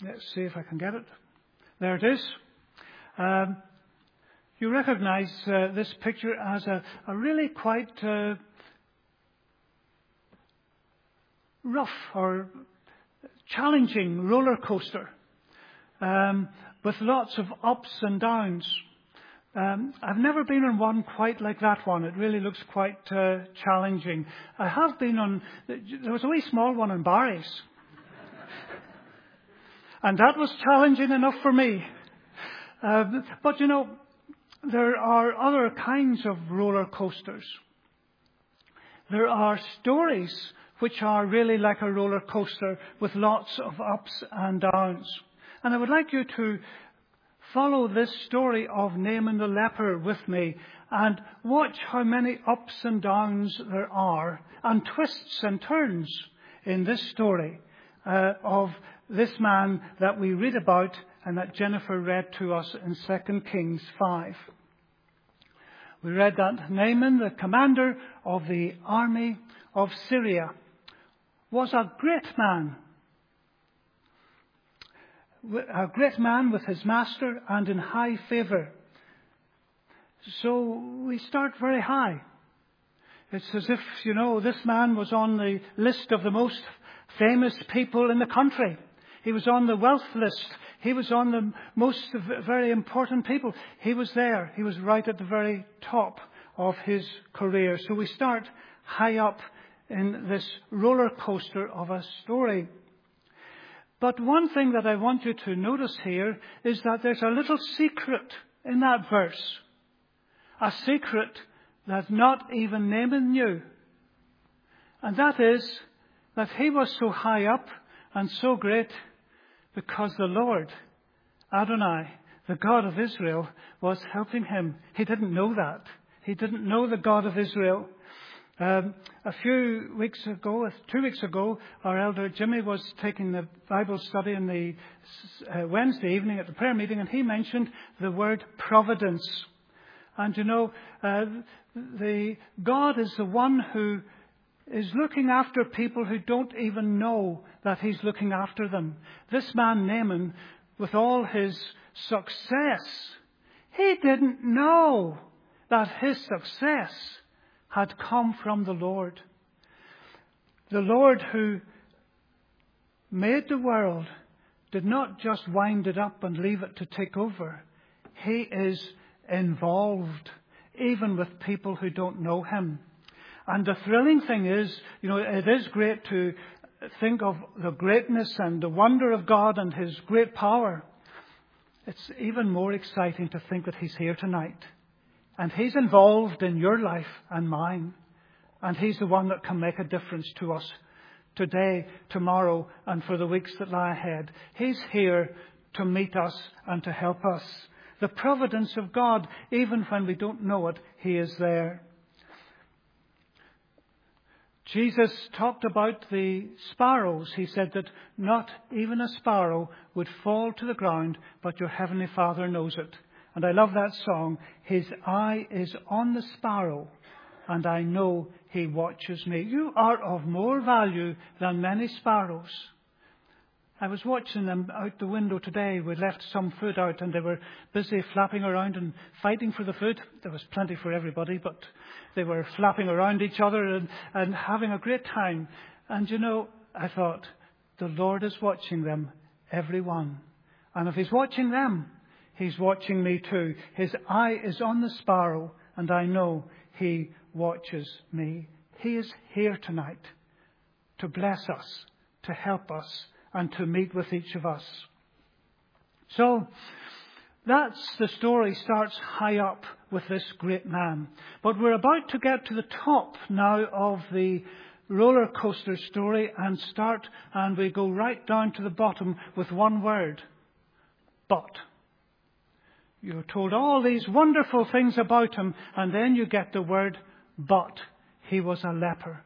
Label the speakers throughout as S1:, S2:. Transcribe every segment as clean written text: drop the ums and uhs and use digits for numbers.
S1: Let's see if I can get it. There it is. You recognize this picture as a really quite rough or challenging roller coaster with lots of ups and downs. I've never been on one quite like that one. It really looks quite challenging. I have been on, there was a wee small one in Barry's. And that was challenging enough for me. But you know, there are other kinds of roller coasters. There are stories which are really like a roller coaster with lots of ups and downs. And I would like you to follow this story of Naaman the leper with me and watch how many ups and downs there are and twists and turns in this story of this man that we read about and that Jennifer read to us in 2 Kings 5. We read that Naaman, the commander of the army of Syria, was a great man with his master and in high favour. So we start very high. It's as if, you know, this man was on the list of the most famous people in the country. He was on the wealth list. He was on the most very important people. He was there. He was right at the very top of his career. So we start high up in this roller coaster of a story. But one thing that I want you to notice here is that there's a little secret in that verse. A secret that not even Naaman knew. And that is that he was so high up and so great because the Lord, Adonai, the God of Israel, was helping him. He didn't know that. He didn't know the God of Israel. A few weeks ago, 2 weeks ago, our elder Jimmy was taking the Bible study in the Wednesday evening at the prayer meeting, and he mentioned the word providence. And you know, the God is the one who is looking after people who don't even know that he's looking after them. This man Naaman, with all his success, he didn't know that his success had come from the Lord. The Lord who made the world did not just wind it up and leave it to take over. He is involved, even with people who don't know him. And the thrilling thing is, you know, it is great to think of the greatness and the wonder of God and his great power. It's even more exciting to think that he's here tonight. And he's involved in your life and mine. And he's the one that can make a difference to us today, tomorrow, and for the weeks that lie ahead. He's here to meet us and to help us. The providence of God, even when we don't know it, he is there. Jesus talked about the sparrows. He said that not even a sparrow would fall to the ground, but your heavenly Father knows it. And I love that song. His eye is on the sparrow, and I know he watches me. You are of more value than many sparrows. I was watching them out the window today. We left some food out, and they were busy flapping around and fighting for the food. There was plenty for everybody, but they were flapping around each other and having a great time. And you know, I thought, the Lord is watching them, every one. And if he's watching them, he's watching me too. His eye is on the sparrow, and I know he watches me. He is here tonight to bless us, to help us, and to meet with each of us. So, that's the story. Starts high up with this great man. But we're about to get to the top now of the roller coaster story and we go right down to the bottom with one word. But. You're told all these wonderful things about him, and then you get the word, but he was a leper.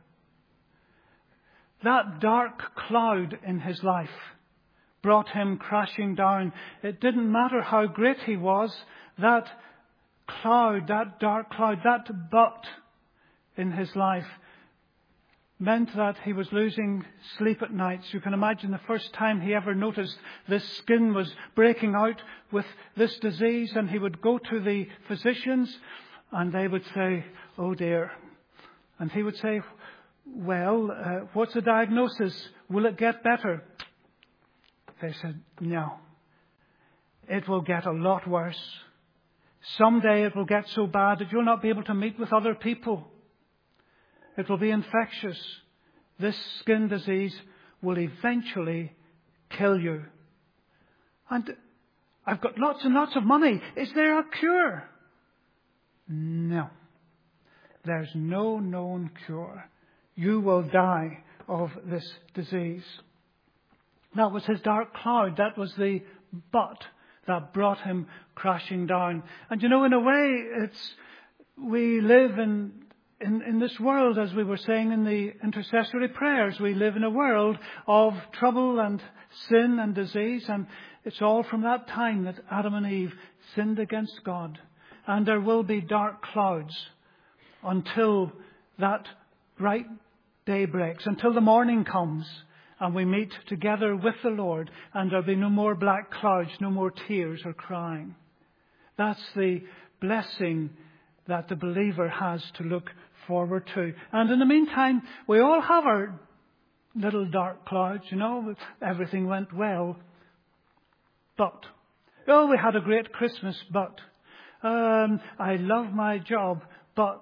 S1: That dark cloud in his life brought him crashing down. It didn't matter how great he was, that cloud, that dark cloud, that but in his life meant that he was losing sleep at nights. You can imagine the first time he ever noticed this skin was breaking out with this disease, and he would go to the physicians and they would say, "Oh dear." And he would say, "Well, what's the diagnosis? Will it get better?" They said, "No. It will get a lot worse. Someday it will get so bad that you'll not be able to meet with other people. It will be infectious. This skin disease will eventually kill you. And I've got lots and lots of money. Is there a cure?" No. There's no known cure. You will die of this disease. That was his dark cloud. That was the but that brought him crashing down. And you know, in a way, we live in this world, as we were saying in the intercessory prayers, we live in a world of trouble and sin and disease. And it's all from that time that Adam and Eve sinned against God. And there will be dark clouds until that bright day breaks, until the morning comes and we meet together with the Lord, and there'll be no more black clouds, no more tears or crying. That's the blessing that the believer has to look forward to. And in the meantime, we all have our little dark clouds, you know. Everything went well. But, we had a great Christmas, but I love my job, but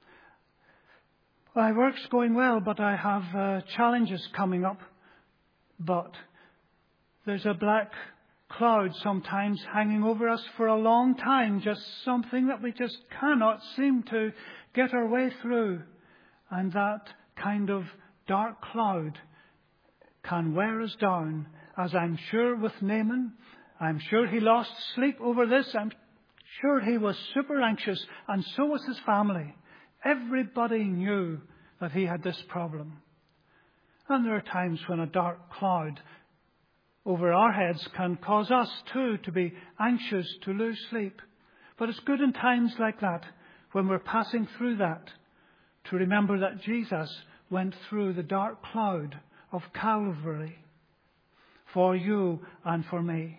S1: my work's going well, but I have challenges coming up. But there's a black cloud sometimes hanging over us for a long time, just something that we just cannot seem to get our way through. And that kind of dark cloud can wear us down, as I'm sure with Naaman. I'm sure he lost sleep over this. I'm sure he was super anxious, and so was his family. Everybody knew that he had this problem. And there are times when a dark cloud over our heads can cause us too to be anxious, to lose sleep. But it's good in times like that, when we're passing through that, to remember that Jesus went through the dark cloud of Calvary for you and for me.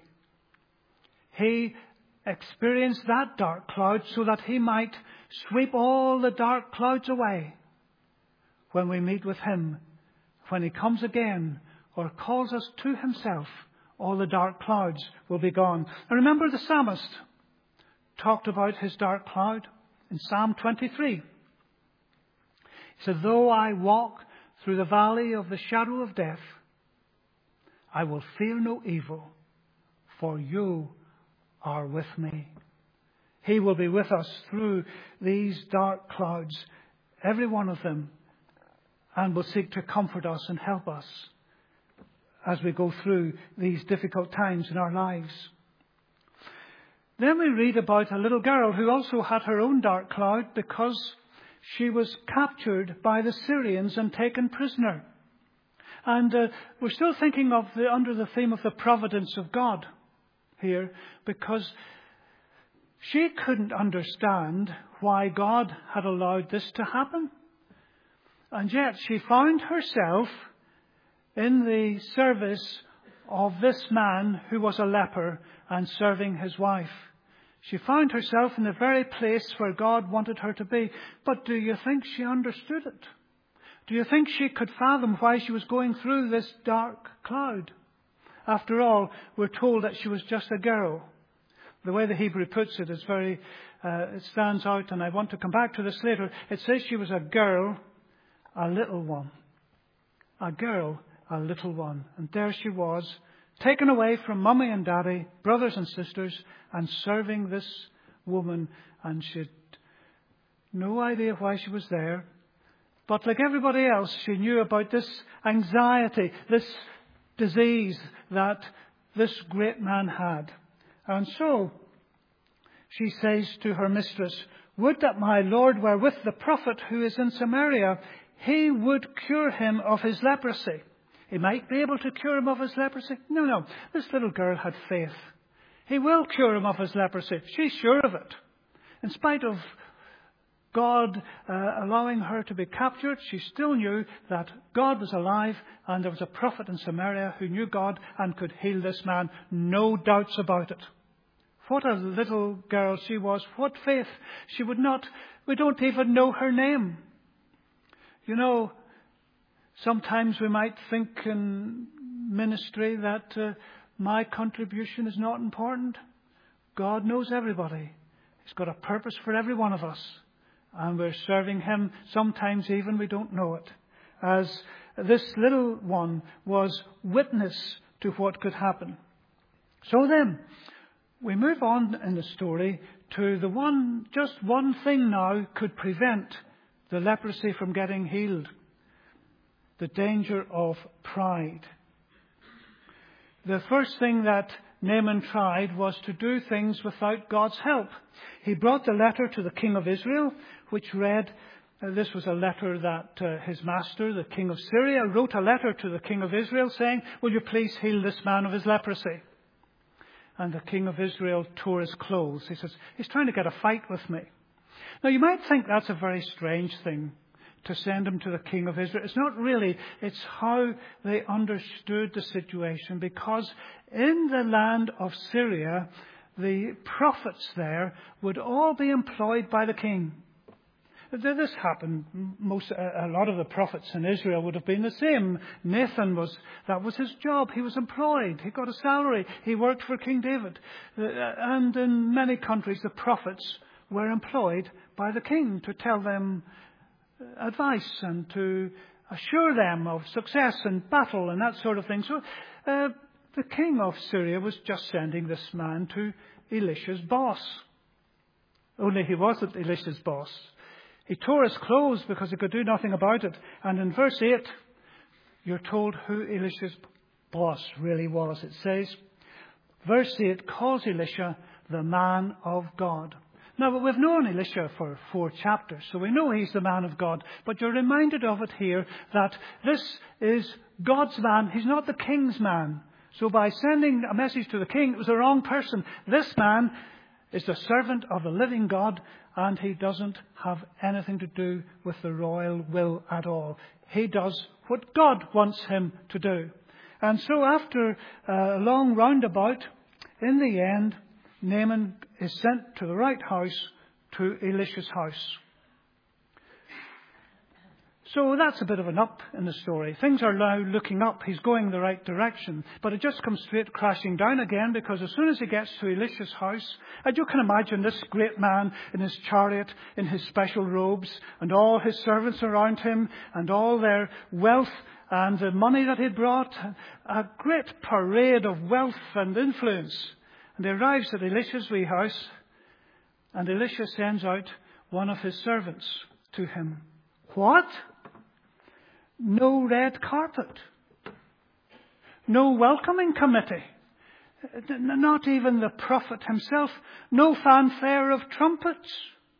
S1: He experienced that dark cloud so that he might sweep all the dark clouds away when we meet with him. When he comes again or calls us to himself, all the dark clouds will be gone. And remember, the psalmist talked about his dark cloud in Psalm 23. He said, "Though I walk through the valley of the shadow of death, I will fear no evil, for you are with me." He will be with us through these dark clouds, every one of them, and will seek to comfort us and help us as we go through these difficult times in our lives. Then we read about a little girl who also had her own dark cloud because she was captured by the Syrians and taken prisoner. And we're still thinking of under the theme of the providence of God here, because she couldn't understand why God had allowed this to happen. And yet she found herself in the service of this man who was a leper and serving his wife. She found herself in the very place where God wanted her to be. But do you think she understood it? Do you think she could fathom why she was going through this dark cloud? After all, we're told that she was just a girl. The way the Hebrew puts it is it stands out, and I want to come back to this later. It says she was a girl, a little one. A girl, a little one. And there she was, taken away from mummy and daddy, brothers and sisters, and serving this woman. And she had no idea why she was there. But like everybody else, she knew about this anxiety, this disease that this great man had. And so she says to her mistress, "Would that my Lord were with the prophet who is in Samaria. He would cure him of his leprosy." He might be able to cure him of his leprosy. No. This little girl had faith. He will cure him of his leprosy. She's sure of it. In spite of God allowing her to be captured, she still knew that God was alive and there was a prophet in Samaria who knew God and could heal this man. No doubts about it. What a little girl she was. What faith. We don't even know her name. You know, sometimes we might think in ministry that my contribution is not important. God knows everybody. He's got a purpose for every one of us. And we're serving Him. Sometimes even we don't know it. As this little one was witness to what could happen. So then, we move on in the story to just one thing now could prevent the leprosy from getting healed. The danger of pride. The first thing that Naaman tried was to do things without God's help. He brought the letter to the king of Israel, which read, this was a letter that his master, the king of Syria, wrote a letter to the king of Israel saying, will you please heal this man of his leprosy? And the king of Israel tore his clothes. He says, he's trying to get a fight with me. Now you might think that's a very strange thing to send him to the king of Israel. It's not really. It's how they understood the situation, because in the land of Syria, the prophets there would all be employed by the king. This happened. A lot of the prophets in Israel would have been the same. Nathan that was his job. He was employed. He got a salary. He worked for King David. And in many countries, the prophets were employed by the king to tell them advice and to assure them of success in battle and that sort of thing. So the king of Syria was just sending this man to Elisha's boss. Only he wasn't Elisha's boss. He tore his clothes because he could do nothing about it. And in verse 8, you're told who Elisha's boss really was. It says, verse 8 calls Elisha the man of God. Now, we've known Elisha for 4 chapters, so we know he's the man of God. But you're reminded of it here that this is God's man. He's not the king's man. So by sending a message to the king, it was the wrong person. This man is the servant of the living God, and he doesn't have anything to do with the royal will at all. He does what God wants him to do. And so after a long roundabout, in the end, Naaman is sent to the right house, to Elisha's house. So that's a bit of an up in the story. Things are now looking up. He's going the right direction. But it just comes straight crashing down again, because as soon as he gets to Elisha's house, and you can imagine this great man in his chariot, in his special robes, and all his servants around him, and all their wealth and the money that he brought, a great parade of wealth and influence. And he arrives at Elisha's wee house, and Elisha sends out one of his servants to him. What? No red carpet. No welcoming committee. Not even the prophet himself. No fanfare of trumpets.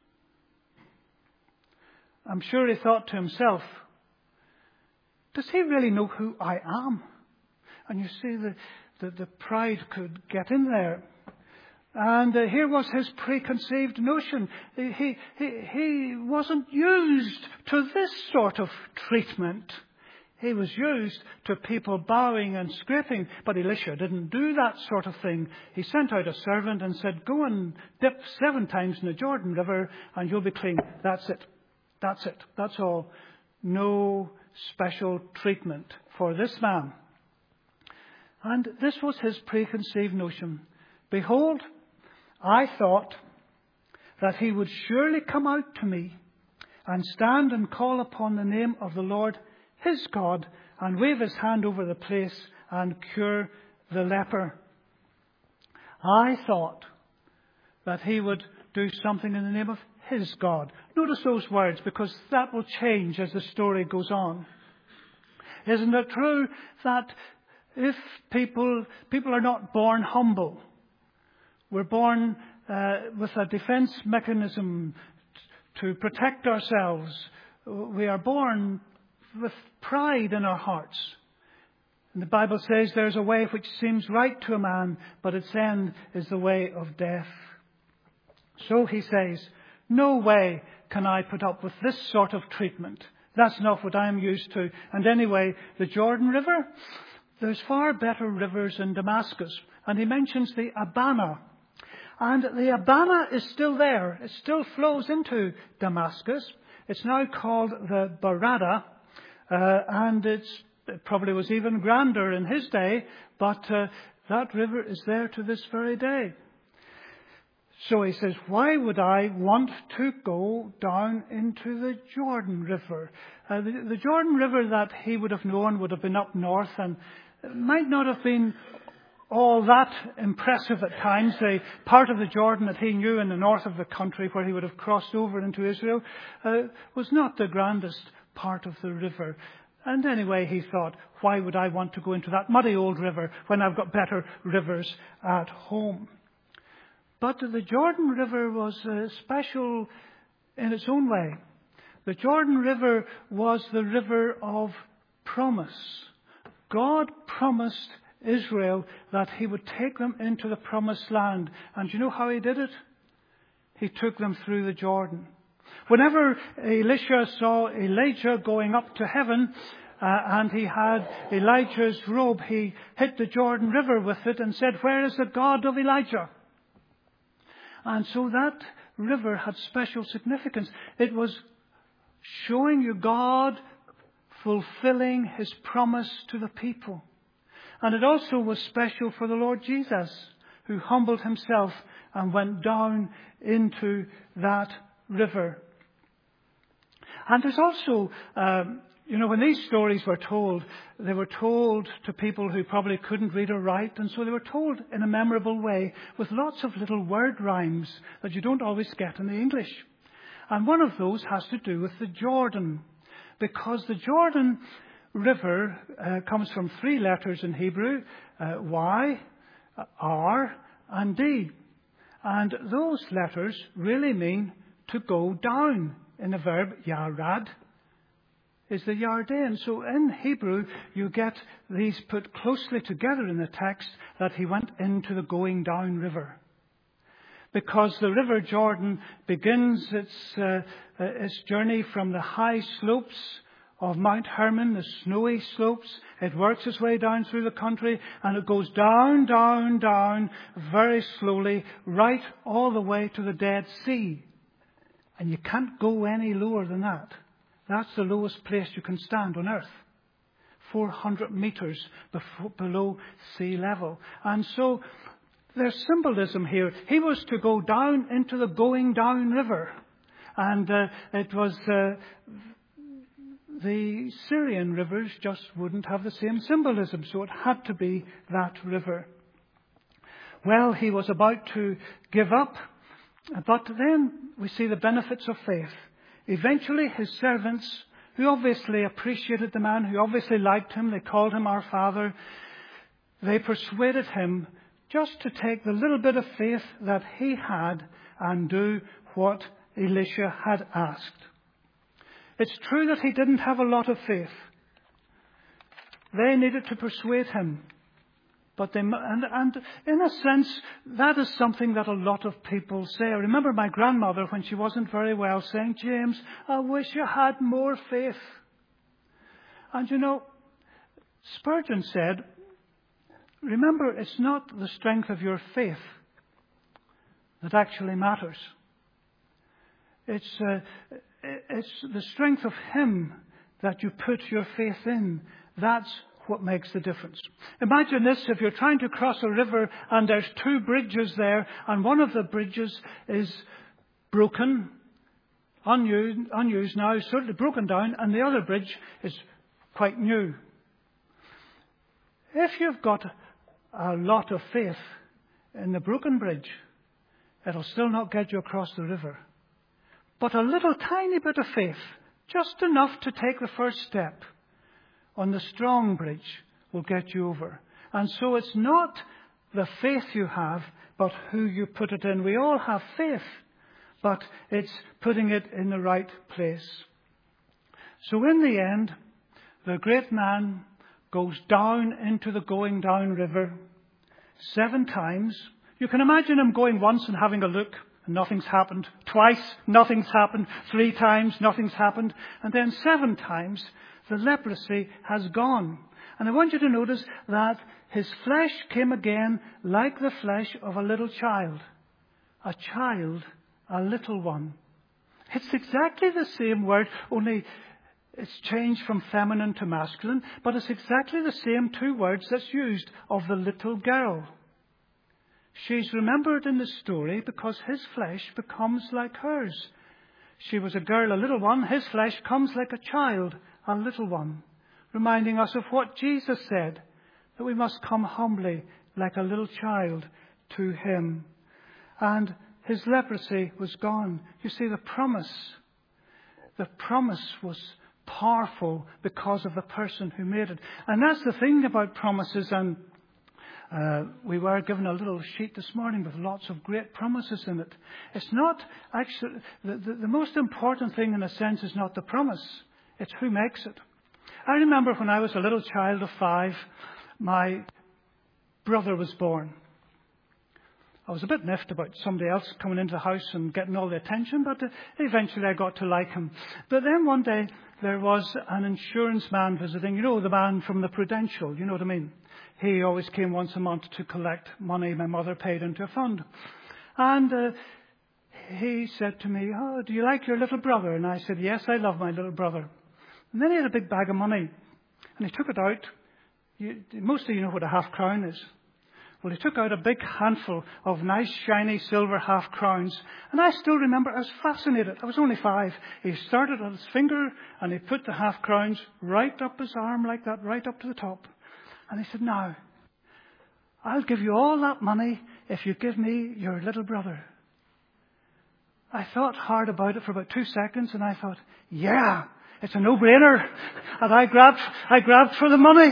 S1: I'm sure he thought to himself, does he really know who I am? And you see the pride could get in there. And here was his preconceived notion. He wasn't used to this sort of treatment. He was used to people bowing and scraping. But Elisha didn't do that sort of thing. He sent out a servant and said, go and dip 7 times in the Jordan River and you'll be clean. That's it. That's it. That's all. No special treatment for this man. And this was his preconceived notion. Behold, I thought that he would surely come out to me and stand and call upon the name of the Lord his God and wave his hand over the place and cure the leper. I thought that he would do something in the name of his God. Notice those words, because that will change as the story goes on. Isn't it true that if people are not born humble, we're born with a defense mechanism to protect ourselves. We are born with pride in our hearts. And the Bible says there's a way which seems right to a man, but its end is the way of death. So he says, no way can I put up with this sort of treatment? That's not what I'm used to. And anyway, the Jordan River, there's far better rivers in Damascus. And he mentions the Abana. And the Abana is still there. It still flows into Damascus. It's now called the Barada. And it probably was even grander in his day. But that river is there to this very day. So he says, why would I want to go down into the Jordan River? The Jordan River that he would have known would have been up north and might not have been all that impressive at times. The part of the Jordan that he knew in the north of the country where he would have crossed over into Israel was not the grandest part of the river. And anyway, he thought, why would I want to go into that muddy old river when I've got better rivers at home? But the Jordan River was special in its own way. The Jordan River was the river of promise. God promised Israel that he would take them into the promised land. And you know how he did it? He took them through the Jordan. Whenever Elisha saw Elijah going up to heaven, and he had Elijah's robe, he hit the Jordan River with it and said, where is the God of Elijah? And so that river had special significance. It was showing you God fulfilling his promise to the people. And it also was special for the Lord Jesus, who humbled himself and went down into that river. And there's also, when these stories were told, they were told to people who probably couldn't read or write. And so they were told in a memorable way with lots of little word rhymes that you don't always get in the English. And one of those has to do with the Jordan. Because the Jordan River comes from 3 letters in Hebrew, Y, R, and D. And those letters really mean to go down in the verb yarad. Is the Yarden. So in Hebrew, you get these put closely together in the text that he went into the going down river. Because the River Jordan begins its journey from the high slopes of Mount Hermon, the snowy slopes. It works its way down through the country and it goes down, down, down very slowly, right all the way to the Dead Sea. And you can't go any lower than that. That's the lowest place you can stand on earth. 400 meters below sea level. And so there's symbolism here. He was to go down into the going down river. And it was the Syrian rivers just wouldn't have the same symbolism. So it had to be that river. Well, he was about to give up. But then we see the benefits of faith. Eventually, his servants, who obviously appreciated the man, who obviously liked him, they called him our father, they persuaded him just to take the little bit of faith that he had and do what Elisha had asked. It's true that he didn't have a lot of faith. They needed to persuade him. But and in a sense, that is something that a lot of people say. I remember my grandmother, when she wasn't very well, saying, James, I wish you had more faith. And Spurgeon said, remember, it's not the strength of your faith that actually matters. It's the strength of him that you put your faith in. That's what makes the difference. Imagine this, if you're trying to cross a river and there's 2 bridges there and one of the bridges is broken, unused now, certainly broken down, and the other bridge is quite new. If you've got a lot of faith in the broken bridge, it'll still not get you across the river. But a little tiny bit of faith, just enough to take the first step, on the strong bridge will get you over. And so it's not the faith you have, but who you put it in. We all have faith, but it's putting it in the right place. So in the end, the great man goes down into the going down river 7 times. You can imagine him going once and having a look nothing's happened. Twice, nothing's happened. 3 times, nothing's happened. And then 7 times, the leprosy has gone. And I want you to notice that his flesh came again like the flesh of a little child. A child, a little one. It's exactly the same word, only it's changed from feminine to masculine, but it's exactly the same 2 words that's used of the little girl. She's remembered in the story because his flesh becomes like hers. She was a girl, a little one. His flesh comes like a child, a little one. Reminding us of what Jesus said, that we must come humbly like a little child to him. And his leprosy was gone. You see, the promise was powerful because of the person who made it. And that's the thing about promises. And we were given a little sheet this morning with lots of great promises in it. It's not actually, the most important thing in a sense is not the promise. It's who makes it. I remember when I was a little child of 5, my brother was born. I was a bit miffed about somebody else coming into the house and getting all the attention, but eventually I got to like him. But then one day there was an insurance man visiting, you know, the man from the Prudential, you know what I mean? He always came once a month to collect money my mother paid into a fund. And he said to me, "Oh, do you like your little brother?" And I said, "Yes, I love my little brother." And then he had a big bag of money. And he took it out. Most of you know what a half-crown is. Well, he took out a big handful of nice, shiny silver half-crowns. And I still remember, I was fascinated. I was only 5. He started on his finger and he put the half-crowns right up his arm like that, right up to the top. And he said, "Now, I'll give you all that money if you give me your little brother." I thought hard about it for about 2 seconds and I thought, yeah, it's a no-brainer. And I grabbed for the money.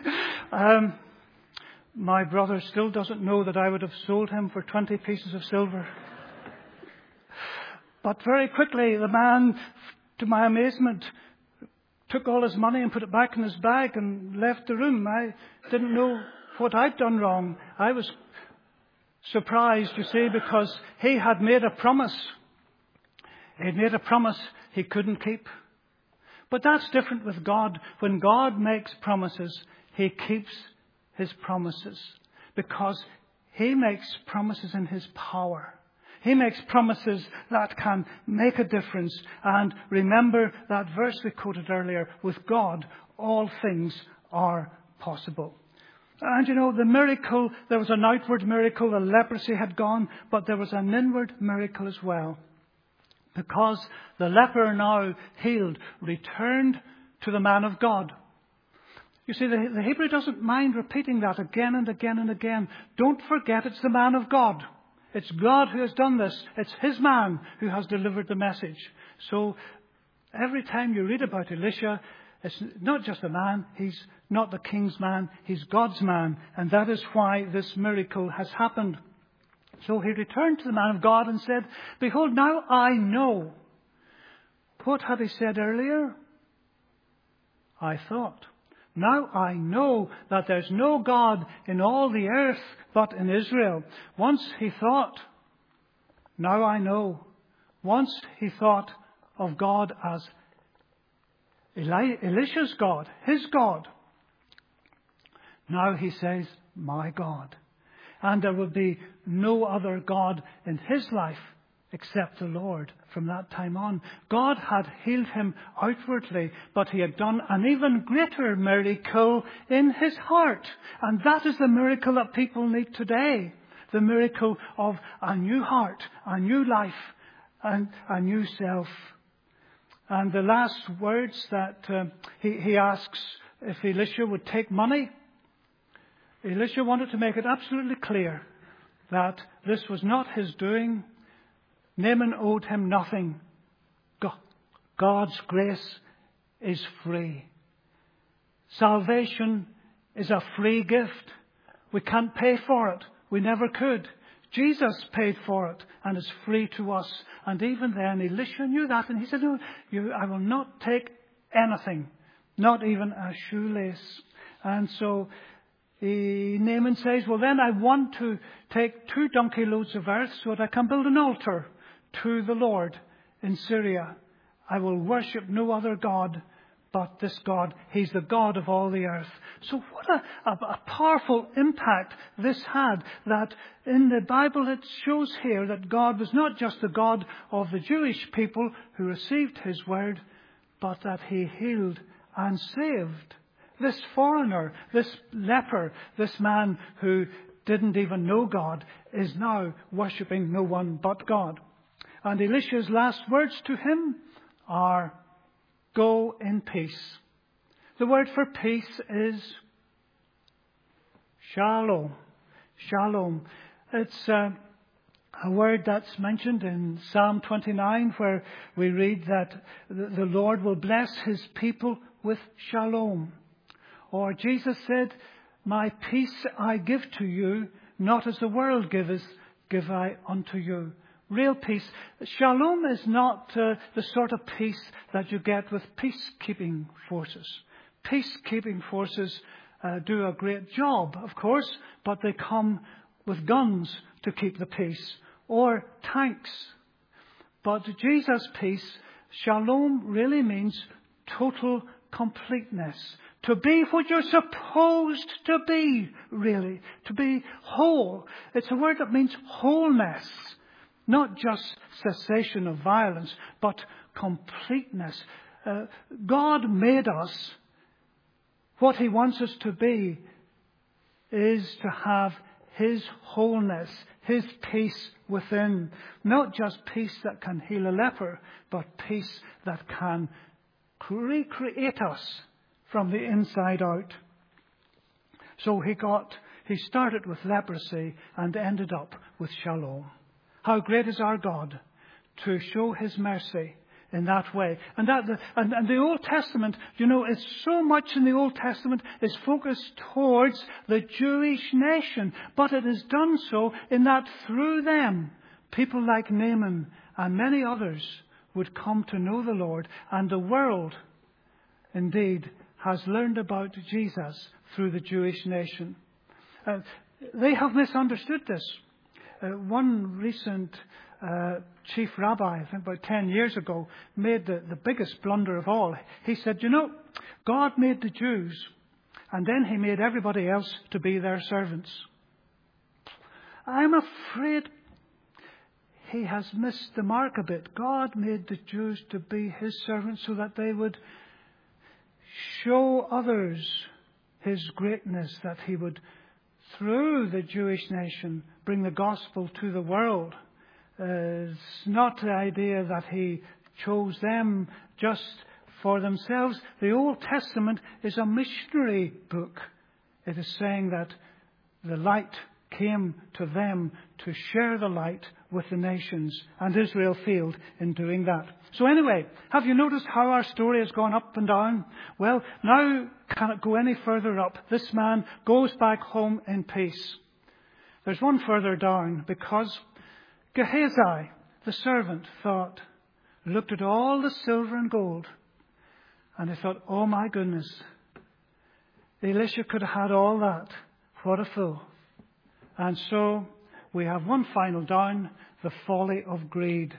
S1: My brother still doesn't know that I would have sold him for 20 pieces of silver. But very quickly, the man, to my amazement, took all his money and put it back in his bag and left the room. I didn't know what I'd done wrong. I was surprised, you see, because he had made a promise. He'd made a promise he couldn't keep. But that's different with God. When God makes promises, he keeps his promises because he makes promises in his power. He makes promises that can make a difference. And remember that verse we quoted earlier, with God, all things are possible. And you know, the miracle, there was an outward miracle, the leprosy had gone, but there was an inward miracle as well. Because the leper now healed, returned to the man of God. You see, the Hebrew doesn't mind repeating that again and again and again. Don't forget it's the man of God. It's God who has done this. It's his man who has delivered the message. So every time you read about Elisha, it's not just a man. He's not the king's man. He's God's man. And that is why this miracle has happened. So he returned to the man of God and said, "Behold, now I know." What had he said earlier? I thought. Now I know that there's no God in all the earth but in Israel. Once he thought, now I know. Once he thought of God as Elisha's God, his God. Now he says, my God. And there will be no other God in his life except the Lord from that time on. God had healed him outwardly, but he had done an even greater miracle in his heart. And that is the miracle that people need today. The miracle of a new heart, a new life, and a new self. And the last words that he asks if Elisha would take money. Elisha wanted to make it absolutely clear that this was not his doing. Naaman owed him nothing. God's grace is free. Salvation is a free gift. We can't pay for it. We never could. Jesus paid for it and is free to us. And even then, Elisha knew that. And he said, "No, I will not take anything, not even a shoelace." And so Naaman says, well then I want to take 2 donkey loads of earth so that I can build an altar to the Lord in Syria. I will worship no other God but this God. He's the God of all the earth. So what a powerful impact this had, that in the Bible it shows here that God was not just the God of the Jewish people who received his word, but that he healed and saved this foreigner, this leper, this man who didn't even know God, is now worshipping no one but God. And Elisha's last words to him are, go in peace. The word for peace is shalom. Shalom. It's a word that's mentioned in Psalm 29, where we read that the Lord will bless his people with shalom. Or Jesus said, my peace I give to you, not as the world giveth, give I unto you. Real peace. Shalom is not the sort of peace that you get with peacekeeping forces. Peacekeeping forces do a great job, of course, but they come with guns to keep the peace, or tanks. But Jesus' peace, shalom, really means total completeness. To be what you're supposed to be, really. To be whole. It's a word that means wholeness. Not just cessation of violence, but completeness. God made us. What he wants us to be is to have his wholeness, his peace within. Not just peace that can heal a leper, but peace that can recreate us from the inside out. So he started with leprosy and ended up with shalom. How great is our God to show his mercy in that way. And the Old Testament, it's so much in the Old Testament is focused towards the Jewish nation. But it is done so in that through them, people like Naaman and many others would come to know the Lord. And the world, indeed, has learned about Jesus through the Jewish nation. They have misunderstood this. One recent chief rabbi, I think about 10 years ago, made the biggest blunder of all. He said, God made the Jews, and then he made everybody else to be their servants. I'm afraid he has missed the mark a bit. God made the Jews to be his servants so that they would show others his greatness, that he would, through the Jewish nation, bring the gospel to the world. It's not the idea that he chose them just for themselves. The Old Testament is a missionary book. It is saying that the light came to them to share the light with the nations, and Israel failed in doing that. So anyway, have you noticed how our story has gone up and down? Well, now can it go any further up? This man goes back home in peace. There's one further down, because Gehazi, the servant, looked at all the silver and gold, and he thought, oh my goodness, Elisha could have had all that. What a fool. And so we have one final down, the folly of greed.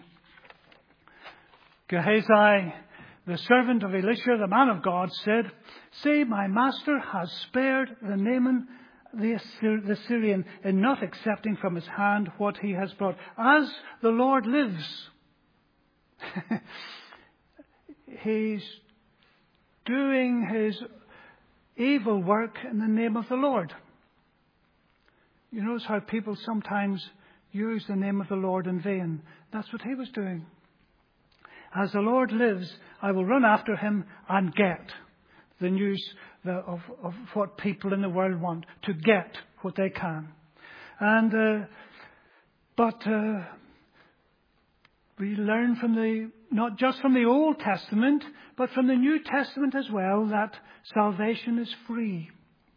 S1: Gehazi, the servant of Elisha, the man of God, said, "See, my master has spared the Naaman the Syrian in not accepting from his hand what he has brought. As the Lord lives." He's doing his evil work in the name of the Lord. You notice how people sometimes use the name of the Lord in vain. That's what he was doing. As the Lord lives, I will run after him and get the news of what people in the world want, to get what they can. And but we learn from not just from the Old Testament, but from the New Testament as well, that salvation is free.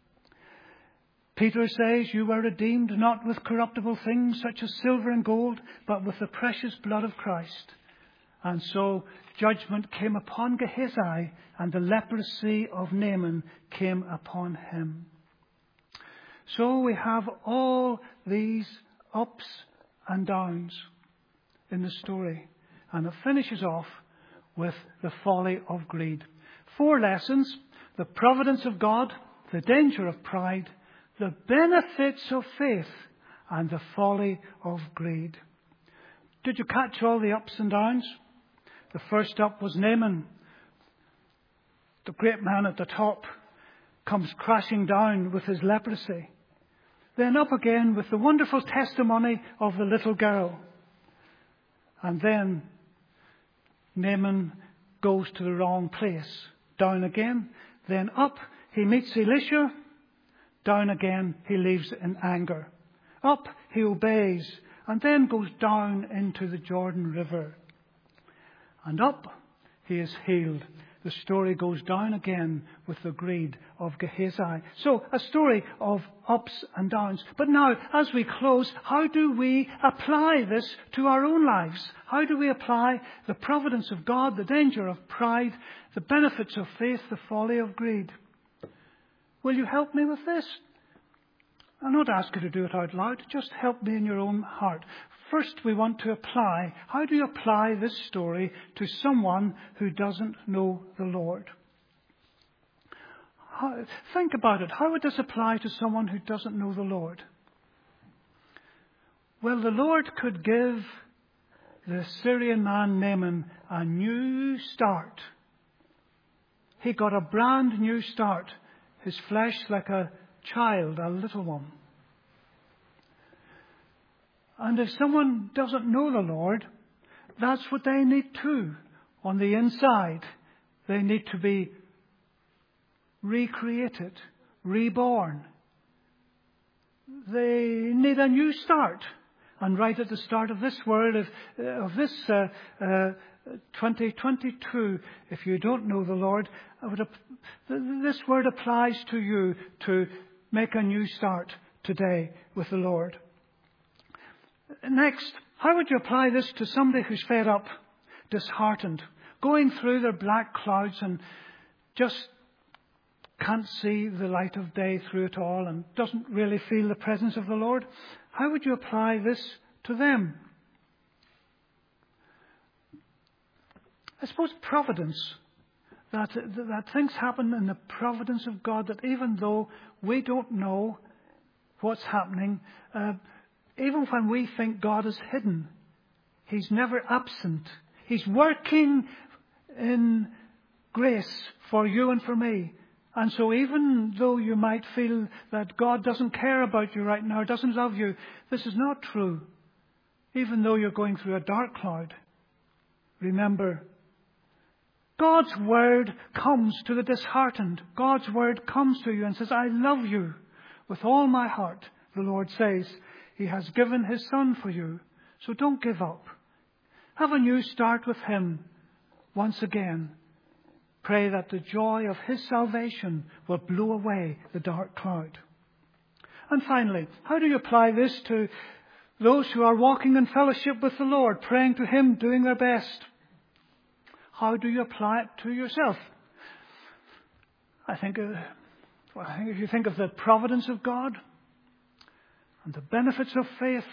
S1: Peter says, "You were redeemed not with corruptible things such as silver and gold, but with the precious blood of Christ." And so judgment came upon Gehazi, and the leprosy of Naaman came upon him. So we have all these ups and downs in the story. And it finishes off with the folly of greed. 4 lessons: the providence of God, the danger of pride, the benefits of faith, and the folly of greed. Did you catch all the ups and downs? The first up was Naaman. The great man at the top comes crashing down with his leprosy. Then up again with the wonderful testimony of the little girl. And then Naaman goes to the wrong place. Down again. Then up he meets Elisha. Down again he leaves in anger. Up he obeys and then goes down into the Jordan River. And up he is healed. The story goes down again with the greed of Gehazi. So a story of ups and downs. But now, as we close, how do we apply this to our own lives? How do we apply the providence of God, the danger of pride, the benefits of faith, the folly of greed? Will you help me with this? I'll not ask you to do it out loud. Just help me in your own heart. First, we want to apply. How do you apply this story to someone who doesn't know the Lord? Think about it. How would this apply to someone who doesn't know the Lord? Well, the Lord could give the Syrian man Naaman a new start. He got a brand new start. His flesh like a child, a little one. And if someone doesn't know the Lord, that's what they need too. On the inside, they need to be recreated, reborn. They need a new start. And right at the start of this world, of this 2022, if you don't know the Lord, this word applies to you to make a new start today with the Lord. Next, how would you apply this to somebody who's fed up, disheartened, going through their black clouds and just can't see the light of day through it all and doesn't really feel the presence of the Lord? How would you apply this to them? I suppose providence, that things happen in the providence of God, that even though we don't know what's happening, even when we think God is hidden, He's never absent. He's working in grace for you and for me. And so even though you might feel that God doesn't care about you right now, doesn't love you, this is not true. Even though you're going through a dark cloud, remember, God's word comes to the disheartened. God's word comes to you and says, I love you with all my heart. The Lord says, He has given His Son for you. So don't give up. Have a new start with Him once again. Pray that the joy of His salvation will blow away the dark cloud. And finally, how do you apply this to those who are walking in fellowship with the Lord, praying to Him, doing their best? How do you apply it to yourself? I think if you think of the providence of God and the benefits of faith,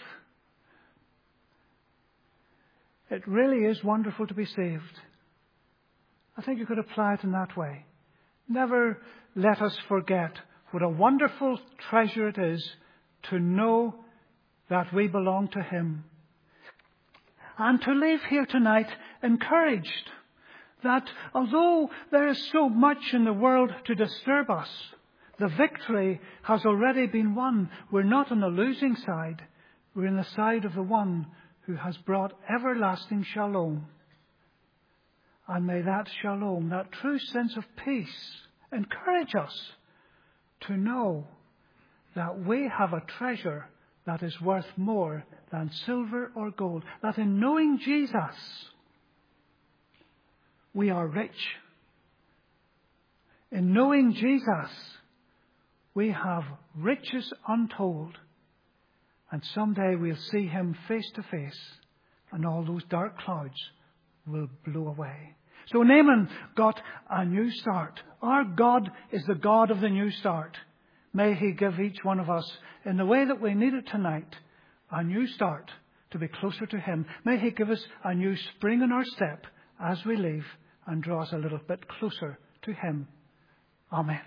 S1: it really is wonderful to be saved. I think you could apply it in that way. Never let us forget what a wonderful treasure it is to know that we belong to Him. And to leave here tonight encouraged that although there is so much in the world to disturb us, the victory has already been won. We're not on the losing side. We're on the side of the one who has brought everlasting shalom. And may that shalom, that true sense of peace, encourage us to know that we have a treasure that is worth more than silver or gold. That in knowing Jesus, we are rich. In knowing Jesus, we have riches untold. And someday we'll see Him face to face, and all those dark clouds will blow away. So Naaman got a new start. Our God is the God of the new start. May He give each one of us, in the way that we need it tonight, a new start to be closer to Him. May He give us a new spring in our step as we leave and draw us a little bit closer to Him. Amen.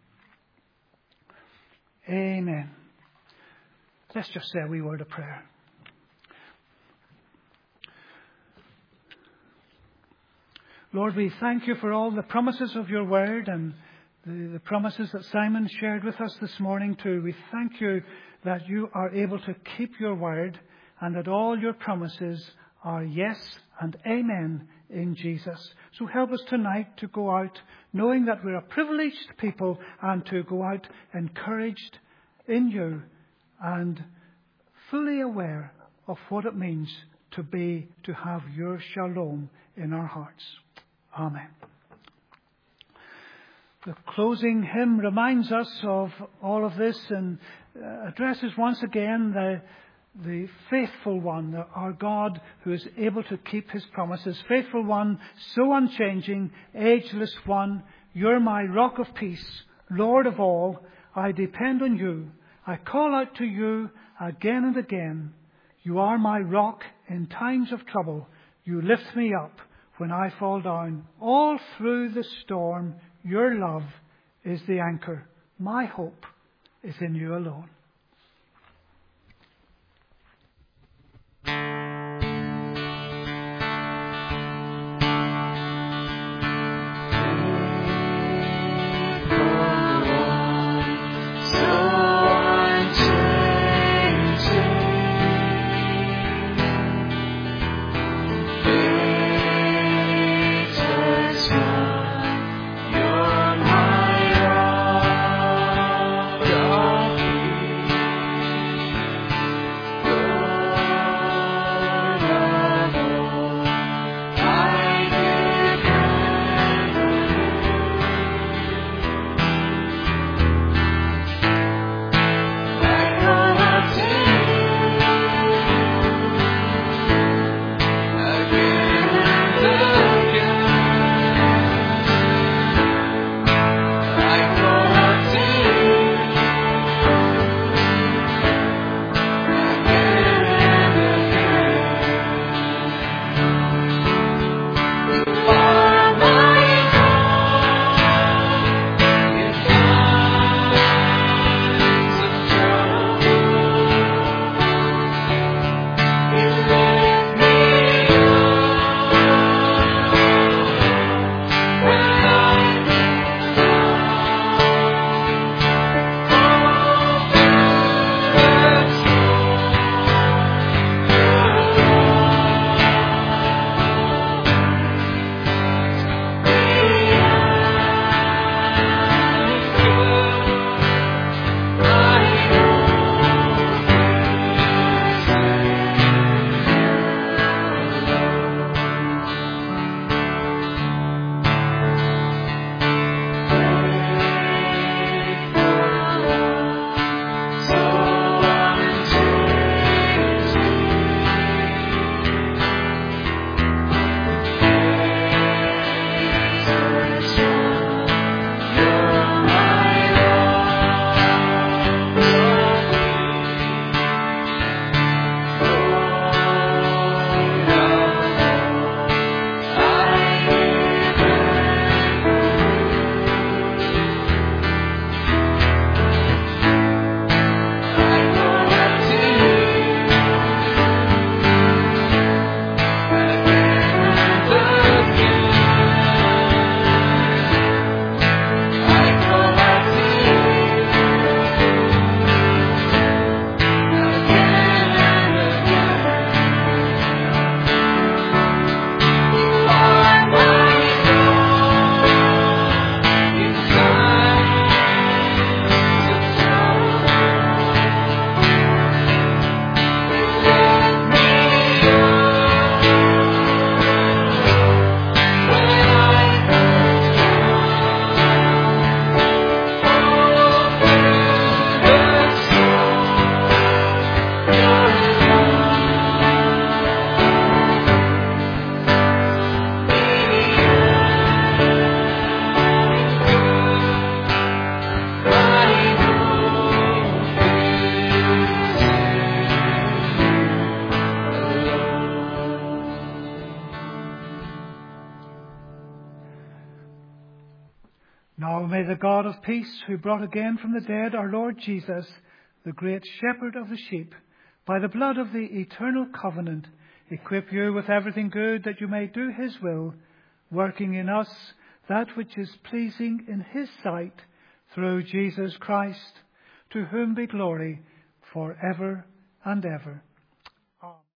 S1: Amen. Let's just say a wee word of prayer. Lord, we thank You for all the promises of Your word and the promises that Simon shared with us this morning too. We thank You that You are able to keep Your word and that all Your promises are yes and amen in Jesus. So help us tonight to go out knowing that we're a privileged people and to go out encouraged in You and fully aware of what it means to have Your shalom in our hearts. Amen. The closing hymn reminds us of all of this and addresses once again the faithful one, our God who is able to keep His promises. Faithful one, so unchanging, ageless one, You're my rock of peace, Lord of all. I depend on You. I call out to You again and again. You are my rock in times of trouble. You lift me up when I fall down. All through the storm, Your love is the anchor. My hope is in You alone. Now may the God of peace, who brought again from the dead our Lord Jesus, the great shepherd of the sheep, by the blood of the eternal covenant, equip you with everything good that you may do his will, working in us that which is pleasing in his sight, through Jesus Christ, to whom be glory for ever and ever.